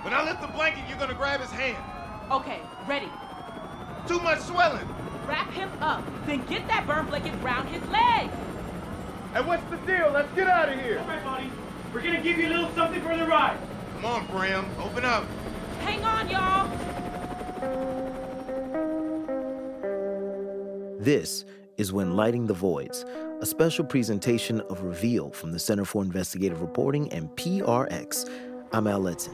When I lift the blanket, you're gonna grab his hand. Okay, ready. Too much swelling. Wrap him up, then get that burn blanket round his leg. Hey, what's the deal? Let's get out of here. All right, buddy. We're gonna give you a little something for the ride. Come on, Bram. Open up. Hang on, y'all. This is When Lighting the Voids, a special presentation of Reveal from the Center for Investigative Reporting and PRX. I'm Al Letson.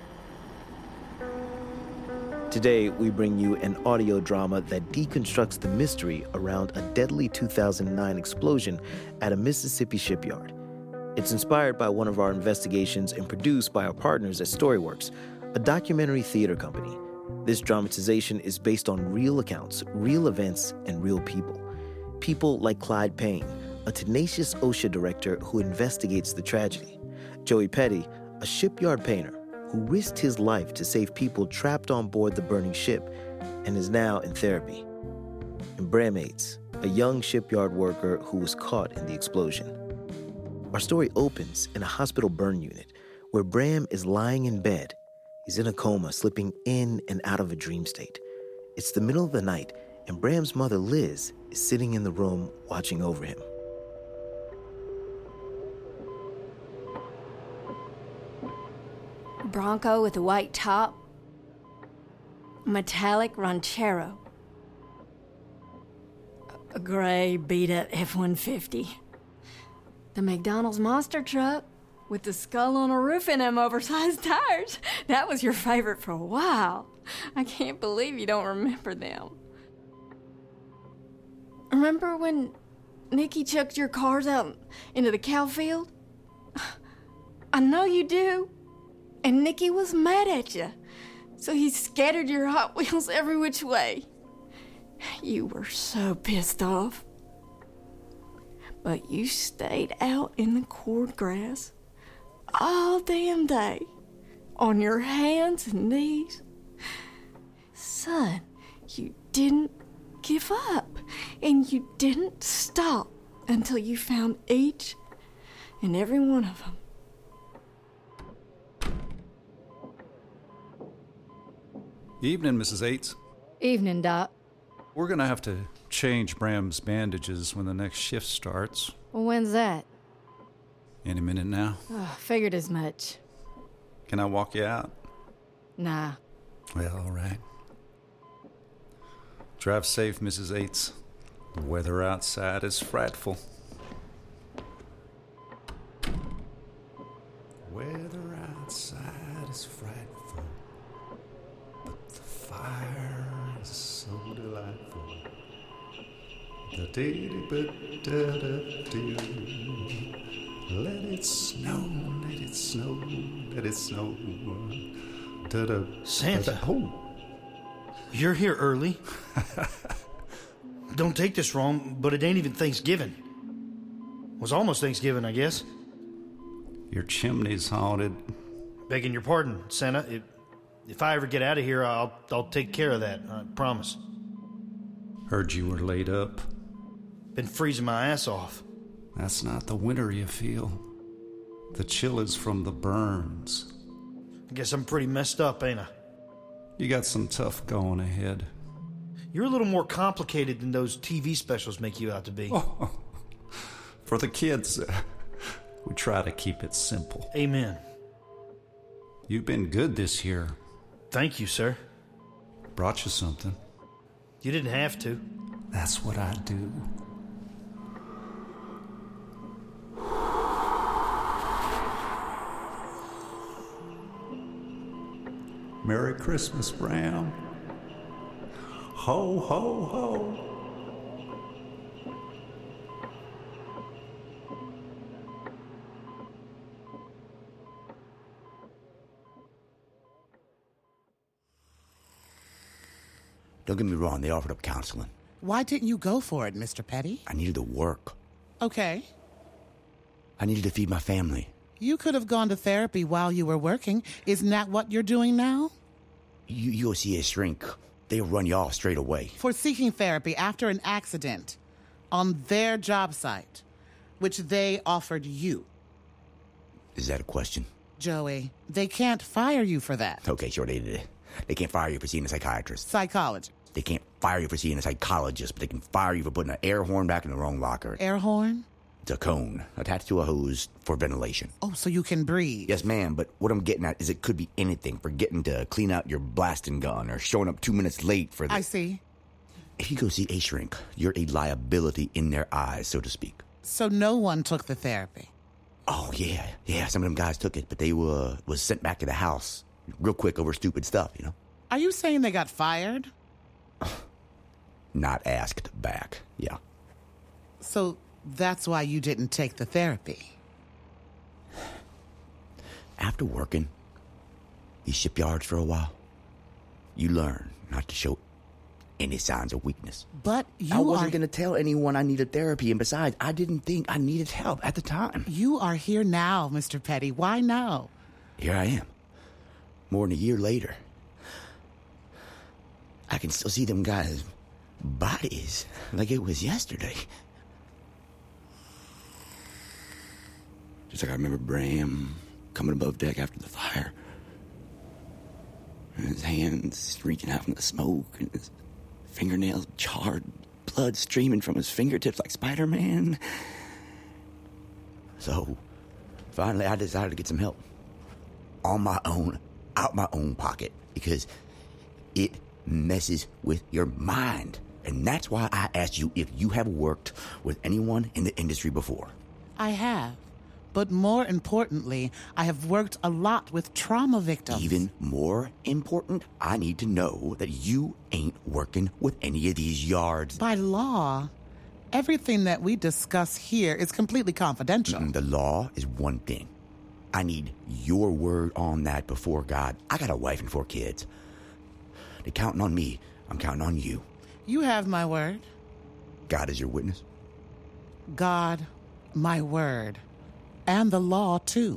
Today, we bring you an audio drama that deconstructs the mystery around a deadly 2009 explosion at a Mississippi shipyard. It's inspired by one of our investigations and produced by our partners at Storyworks, a documentary theater company. This dramatization is based on real accounts, real events, and real people. People like Clyde Payne, a tenacious OSHA director who investigates the tragedy. Joey Petty, a shipyard painter who risked his life to save people trapped on board the burning ship and is now in therapy. And Bram Aids, a young shipyard worker who was caught in the explosion. Our story opens in a hospital burn unit where Bram is lying in bed. He's in a coma, slipping in and out of a dream state. It's the middle of the night, and Bram's mother, Liz, is sitting in the room watching over him. Bronco with a white top. Metallic Ranchero. A gray beat-up F-150. The McDonald's monster truck with the skull on a roof and them oversized tires. That was your favorite for a while. I can't believe you don't remember them. Remember when Nikki chucked your cars out into the cow field? I know you do. And Nikki was mad at you, so he scattered your Hot Wheels every which way. You were so pissed off. But you stayed out in the cord grass all damn day, on your hands and knees. Son, you didn't give up, and you didn't stop until you found each and every one of them. Evening, Mrs. Aids. Evening, Doc. We're gonna have to change Bram's bandages when the next shift starts. Well, when's that? Any minute now. Oh, figured as much. Can I walk you out? Nah. Well, all right. Drive safe, Mrs. Aids. The weather outside is frightful. Weather outside is frightful, but the fire is so delightful. Let it snow, let it snow, let it snow. Santa. Oh. You're here early. Don't take this wrong, but it ain't even Thanksgiving. It was almost Thanksgiving, I guess. Your chimney's haunted. Begging your pardon, Santa. If I ever get out of here, I'll take care of that. I promise. Heard you were laid up. Been freezing my ass off. That's not the winter you feel. The chill is from the burns. I guess I'm pretty messed up, ain't I? You got some tough going ahead. You're a little more complicated than those TV specials make you out to be. Oh, for the kids, we try to keep it simple. Amen. You've been good this year. Thank you, sir. Brought you something. You didn't have to. That's what I do. Merry Christmas, Bram. Ho, ho, ho. Don't get me wrong, they offered up counseling. Why didn't you go for it, Mr. Petty? I needed to work. Okay. I needed to feed my family. You could have gone to therapy while you were working. Isn't that what you're doing now? You'll see a shrink. They'll run you off straight away. For seeking therapy after an accident on their job site, which they offered you. Is that a question? Joey. They can't fire you for that. Okay, sure, they can't fire you for seeing a psychiatrist. Psychology. They can't fire you for seeing a psychologist, but they can fire you for putting an air horn back in the wrong locker. Air horn? It's a cone attached to a hose for ventilation. Oh, so you can breathe. Yes, ma'am, but what I'm getting at is it could be anything. Forgetting to clean out your blasting gun or showing up 2 minutes late for the... I see. If you go see a shrink, you're a liability in their eyes, so to speak. So no one took the therapy? Oh, yeah, some of them guys took it, but they was sent back to the house real quick over stupid stuff, you know? Are you saying they got fired? Not asked back, yeah. So that's why you didn't take the therapy? After working these shipyards for a while, you learn not to show any signs of weakness. But I wasn't going to tell anyone I needed therapy, and besides, I didn't think I needed help at the time. You are here now, Mr. Petty. Why now? Here I am. More than a year later. I can still see them guys' bodies like it was yesterday. Just like I remember Bram coming above deck after the fire. And his hands reaching out from the smoke, and his fingernails charred, blood streaming from his fingertips like Spider-Man. So, finally I decided to get some help. On my own, out my own pocket, because it messes with your mind. And that's why I asked you if you have worked with anyone in the industry before. I have. But more importantly, I have worked a lot with trauma victims. Even more important, I need to know that you ain't working with any of these yards. By law, everything that we discuss here is completely confidential. The law is one thing. I need your word on that before God. I got a wife and 4 kids. They're counting on me. I'm counting on you. You have my word. God is your witness. God, my word. And the law, too.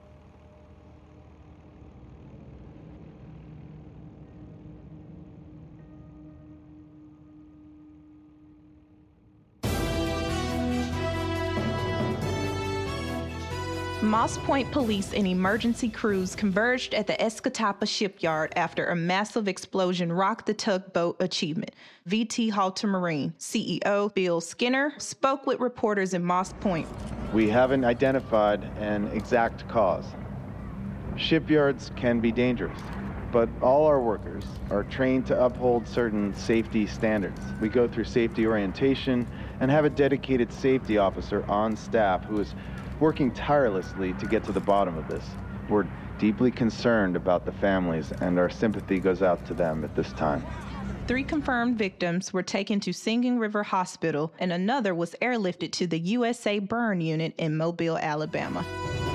Moss Point police and emergency crews converged at the Escatapa shipyard after a massive explosion rocked the tugboat Achievement. VT Halter Marine CEO Bill Skinner spoke with reporters in Moss Point. We haven't identified an exact cause. Shipyards can be dangerous, but all our workers are trained to uphold certain safety standards. We go through safety orientation and have a dedicated safety officer on staff who is working tirelessly to get to the bottom of this. We're deeply concerned about the families, and our sympathy goes out to them at this time. 3 confirmed victims were taken to Singing River Hospital, and another was airlifted to the USA Burn Unit in Mobile, Alabama.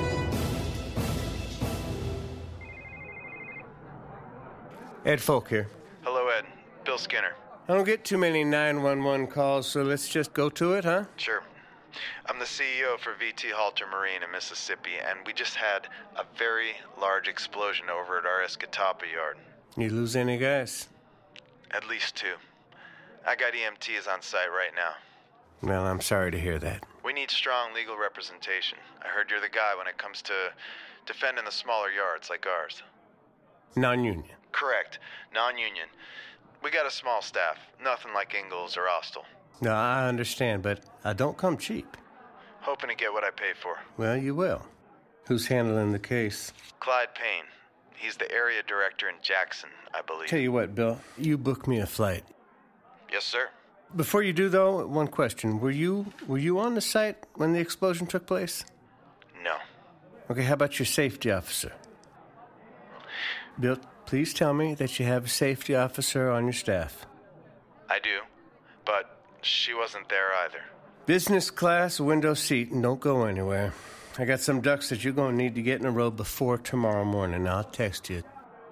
Ed Folk here. Hello, Ed. Bill Skinner. I don't get too many 911 calls, so let's just go to it, huh? Sure. I'm the CEO for VT Halter Marine in Mississippi, and we just had a very large explosion over at our Escatapa yard. You lose any guys? At least 2. I got EMTs on site right now. Well, I'm sorry to hear that. We need strong legal representation. I heard you're the guy when it comes to defending the smaller yards like ours. Non-union? Correct. Non-union. We got a small staff. Nothing like Ingalls or Austell. No, I understand, but I don't come cheap. Hoping to get what I pay for. Well, you will. Who's handling the case? Clyde Payne. He's the area director in Jackson, I believe. Tell you what, Bill, you book me a flight. Yes, sir. Before you do, though, one question. Were you on the site when the explosion took place? No. Okay, how about your safety officer? Bill, please tell me that you have a safety officer on your staff. I do, but she wasn't there either. Business class, window seat, and don't go anywhere. I got some ducks that you're going to need to get in a row before tomorrow morning. I'll text you.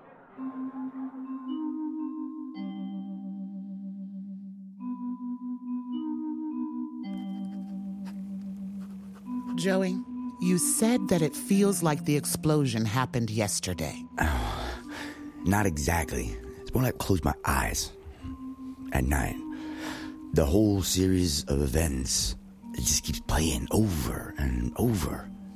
Joey, you said that it feels like the explosion happened yesterday. Not exactly. It's more like close my eyes at night. The whole series of events, it just keeps playing over and over.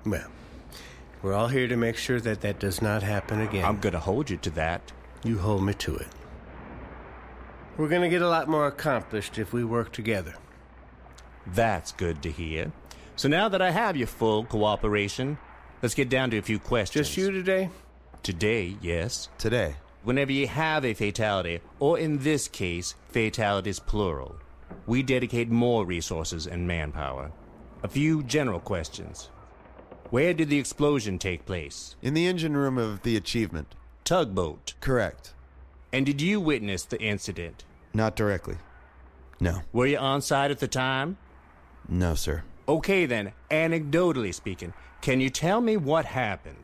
Well, we're all here to make sure that that does not happen again. I'm gonna hold you to that. You hold me to it. We're gonna get a lot more accomplished if we work together. That's good to hear. So now that I have your full cooperation, let's get down to a few questions. Just you today? Today, yes. Today. Whenever you have a fatality, or in this case, fatalities plural, we dedicate more resources and manpower. A few general questions. Where did the explosion take place? In the engine room of the Achievement. Tugboat. Correct. And did you witness the incident? Not directly. No. Were you on site at the time? No, sir. Okay then, anecdotally speaking, can you tell me what happened?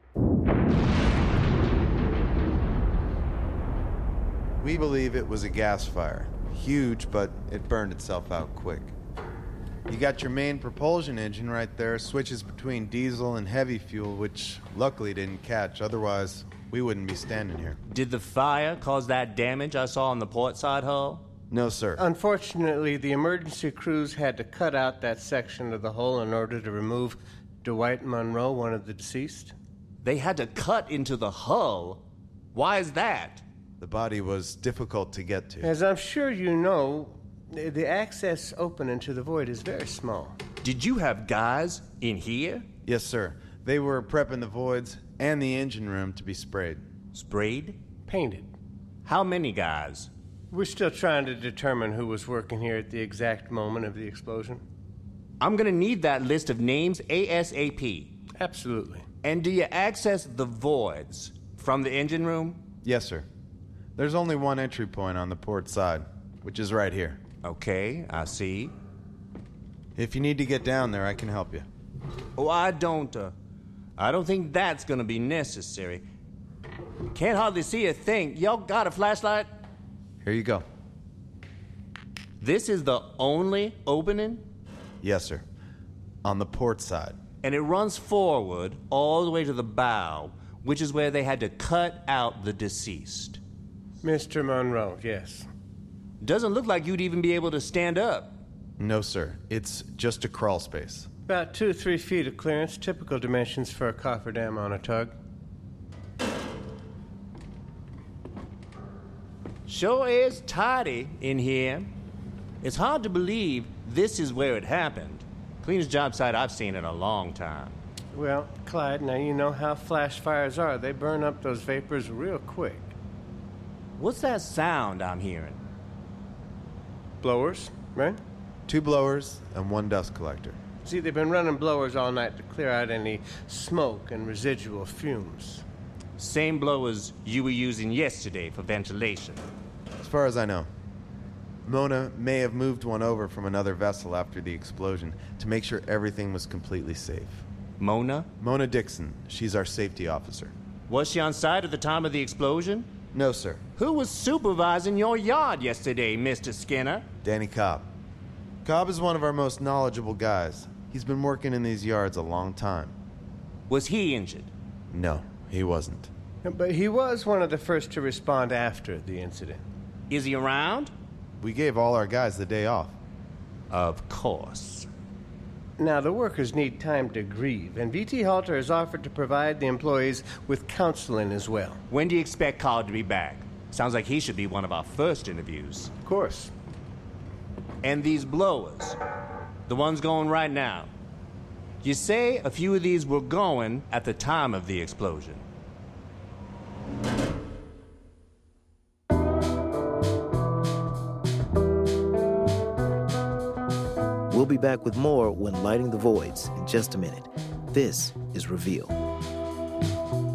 We believe it was a gas fire. Huge, but it burned itself out quick. You got your main propulsion engine right there, switches between diesel and heavy fuel, which luckily didn't catch. Otherwise, we wouldn't be standing here. Did the fire cause that damage I saw on the port side hull? No, sir. Unfortunately, the emergency crews had to cut out that section of the hull in order to remove Dwight Monroe, one of the deceased. They had to cut into the hull? Why is that? The body was difficult to get to. As I'm sure you know, the access opening to the void is very small. Did you have guys in here? Yes, sir. They were prepping the voids and the engine room to be sprayed. Sprayed? Painted. How many guys? We're still trying to determine who was working here at the exact moment of the explosion. I'm gonna need that list of names ASAP. Absolutely. And do you access the voids from the engine room? Yes, sir. There's only one entry point on the port side, which is right here. Okay, I see. If you need to get down there, I can help you. Oh, I don't think that's gonna be necessary. Can't hardly see a thing. Y'all got a flashlight? Here you go. This is the only opening? Yes, sir. On the port side. And it runs forward all the way to the bow, which is where they had to cut out the deceased. Mr. Monroe, yes. Doesn't look like you'd even be able to stand up. No, sir. It's just a crawl space. About 2 to 3 feet of clearance, typical dimensions for a cofferdam on a tug. Sure is tidy in here. It's hard to believe this is where it happened. Cleanest job site I've seen in a long time. Well, Clyde, now you know how flash fires are. They burn up those vapors real quick. What's that sound I'm hearing? Blowers, right? 2 blowers and 1 dust collector. See, they've been running blowers all night to clear out any smoke and residual fumes. Same blowers you were using yesterday for ventilation. As far as I know. Mona may have moved one over from another vessel after the explosion to make sure everything was completely safe. Mona? Mona Dixon. She's our safety officer. Was she on site at the time of the explosion? No, sir. Who was supervising your yard yesterday, Mr. Skinner? Danny Cobb. Cobb is one of our most knowledgeable guys. He's been working in these yards a long time. Was he injured? No, he wasn't. But he was one of the first to respond after the incident. Is he around? We gave all our guys the day off. Of course. Now, the workers need time to grieve, and VT Halter has offered to provide the employees with counseling as well. When do you expect Cobb to be back? Sounds like he should be one of our first interviews. Of course. And these blowers, the ones going right now. You say a few of these were going at the time of the explosion. We'll be back with more when lighting the voids in just a minute. This is Reveal.